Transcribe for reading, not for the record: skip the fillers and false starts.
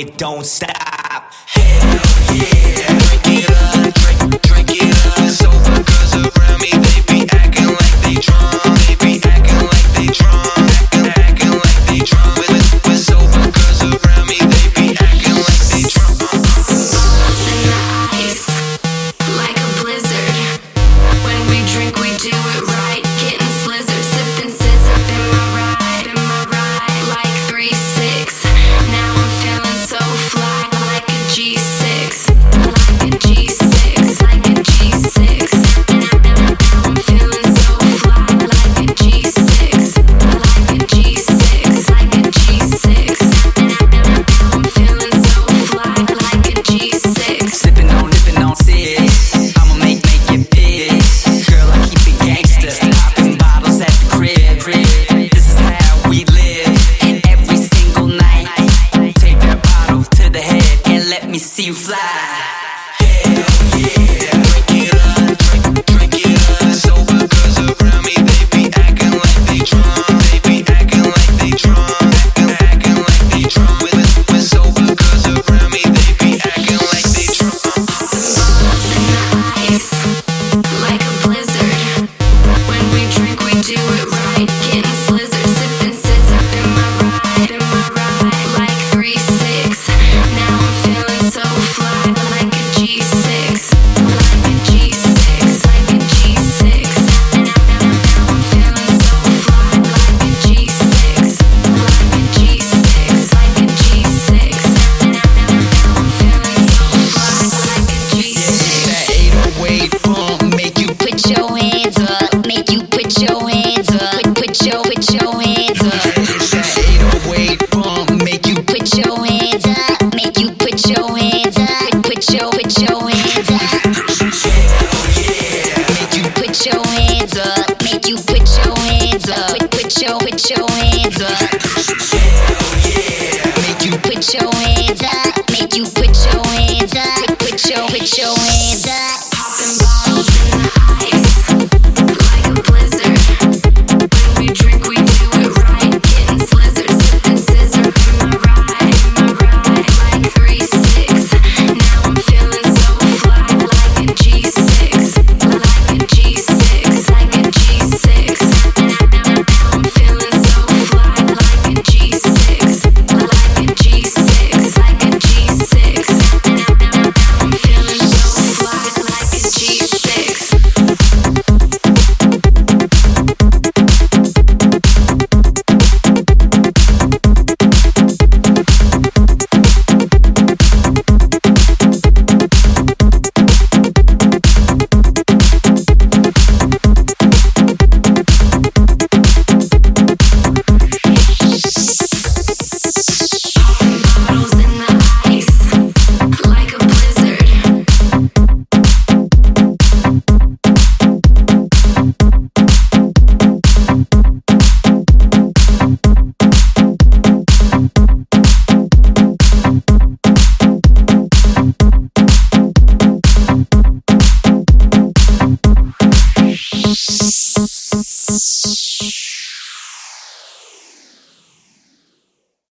it don't stop. Hell yeah, drink it up, drink it up. Sober girls around me, they be acting like they drunk. They be acting like they drunk, acting like they drunk. With sober girls around me, they be acting like they drunk. Bubbles in the ice, like a blizzard. When we drink, we do it right, getting slizzard, sipping scissor. Been my ride, like 3-6. Now I'm feeling so fly, like a G6, like a G6, like a G6. Now I'm feeling so fly, like a G6, like a G6, like a G6. Now I'm feeling so fly, like a G6. Sipping on, dipping on six. I'ma make it big. Girl, I keep it gangsta. Popping bottles at the crib. This is how we live. Every single night. Take that bottle to the head and let me see you fly. Hell yeah, drink it up, drink it up. Sober girls around me, they be acting like they drunk. They be acting like they drunk, acting like they drunk. With sober girls around me, they be acting like they drunk. Bubbles in the ice, like a blizzard. When we drink, we do it right, getting slizzard, sipping scissor. Been my ride, like 3-6. Now I'm feeling so fly, like a G6, like a G6, like a G6. Now I'm feeling so fly, like a G6, like a G6, like a G6. Now I'm feeling so fly, like a G6. That 808 bump make you Put your hands up, make you put your hands up. Put your hands up. that 808 bump make you Put your hands up, make you put your hands up. Put your hands up. make you Put your hands up, make you put your hands up. Put your hands up. make you Put your hands up, make you put your hands up. Put your